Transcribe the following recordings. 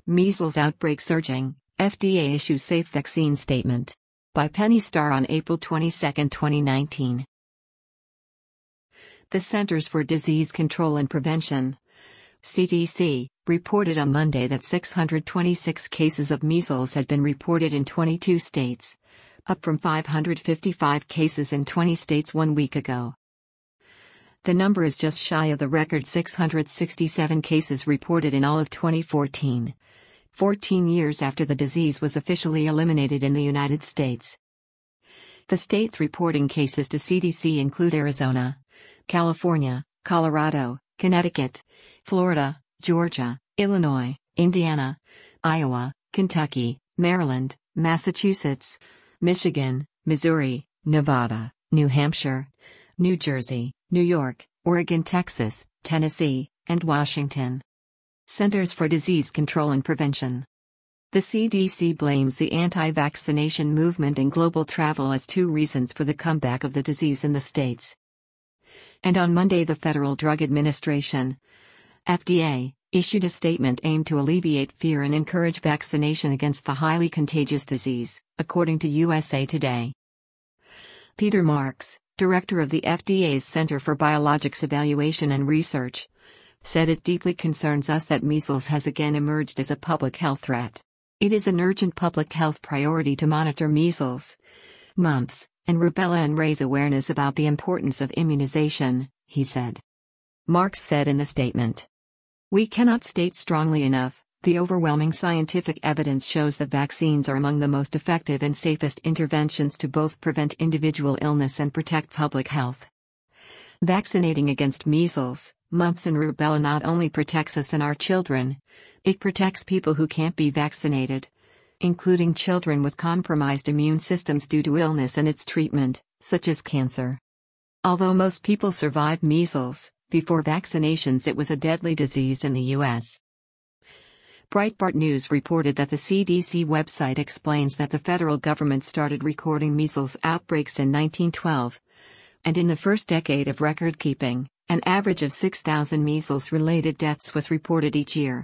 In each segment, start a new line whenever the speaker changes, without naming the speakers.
Measles outbreak surging, FDA issues safe vaccine statement. By Penny Starr on April 22, 2019. The Centers for Disease Control and Prevention, CDC, reported on Monday that 626 cases of measles had been reported in 22 states, up from 555 cases in 20 states 1 week ago. The number is just shy of the record 667 cases reported in all of 2014, 14 years after the disease was officially eliminated in the United States. The states reporting cases to CDC include Arizona, California, Colorado, Connecticut, Florida, Georgia, Illinois, Indiana, Iowa, Kentucky, Maryland, Massachusetts, Michigan, Missouri, Nevada, New Hampshire, New Jersey, New York, Oregon, Texas, Tennessee, and Washington. Centers for Disease Control and Prevention. The CDC blames the anti-vaccination movement and global travel as two reasons for the comeback of the disease in the states. And on Monday, the Federal Drug Administration, FDA, issued a statement aimed to alleviate fear and encourage vaccination against the highly contagious disease, according to USA Today. Peter Marks, director of the FDA's Center for Biologics Evaluation and Research, said it deeply concerns us that measles has again emerged as a public health threat. It is an urgent public health priority to monitor measles, mumps, and rubella and raise awareness about the importance of immunization, he said. Marks said in the statement, "We cannot state strongly enough, the overwhelming scientific evidence shows that vaccines are among the most effective and safest interventions to both prevent individual illness and protect public health. Vaccinating against measles, mumps and rubella not only protects us and our children, it protects people who can't be vaccinated, including children with compromised immune systems due to illness and its treatment, such as cancer. Although most people survive measles, before vaccinations it was a deadly disease in the U.S." Breitbart News reported that the CDC website explains that the federal government started recording measles outbreaks in 1912, and in the first decade of record-keeping, an average of 6,000 measles-related deaths was reported each year.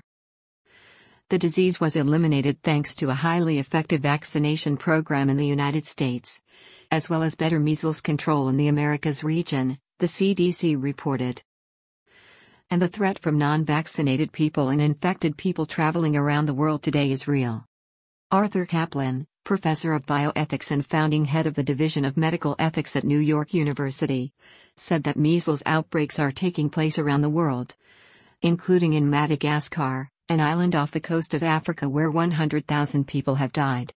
The disease was eliminated thanks to a highly effective vaccination program in the United States, as well as better measles control in the Americas region, the CDC reported. And the threat from non-vaccinated people and infected people traveling around the world today is real. Arthur Caplan, professor of bioethics and founding head of the Division of Medical Ethics at New York University, said that measles outbreaks are taking place around the world, including in Madagascar, an island off the coast of Africa where 100,000 people have died.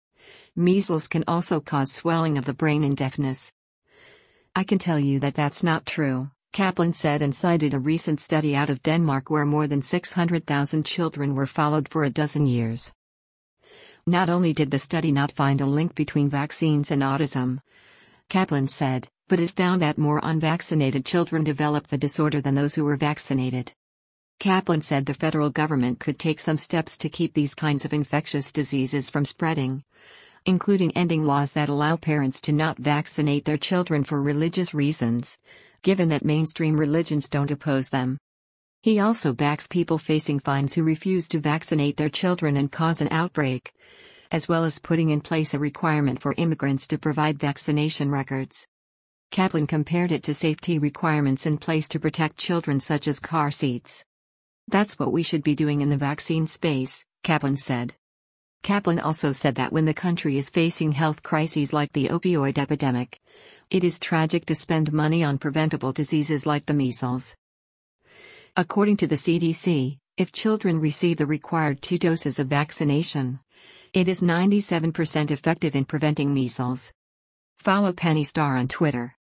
Measles can also cause swelling of the brain and deafness. "I can tell you that that's not true," Caplan said, and cited a recent study out of Denmark where more than 600,000 children were followed for a dozen years. Not only did the study not find a link between vaccines and autism, Caplan said, but it found that more unvaccinated children developed the disorder than those who were vaccinated. Caplan said the federal government could take some steps to keep these kinds of infectious diseases from spreading, including ending laws that allow parents to not vaccinate their children for religious reasons, given that mainstream religions don't oppose them. He also backs people facing fines who refuse to vaccinate their children and cause an outbreak, as well as putting in place a requirement for immigrants to provide vaccination records. Caplan compared it to safety requirements in place to protect children such as car seats. "That's what we should be doing in the vaccine space," Caplan said. Caplan also said that when the country is facing health crises like the opioid epidemic, it is tragic to spend money on preventable diseases like the measles. According to the CDC, if children receive the required 2 doses of vaccination, it is 97% effective in preventing measles. Follow Penny Starr on Twitter.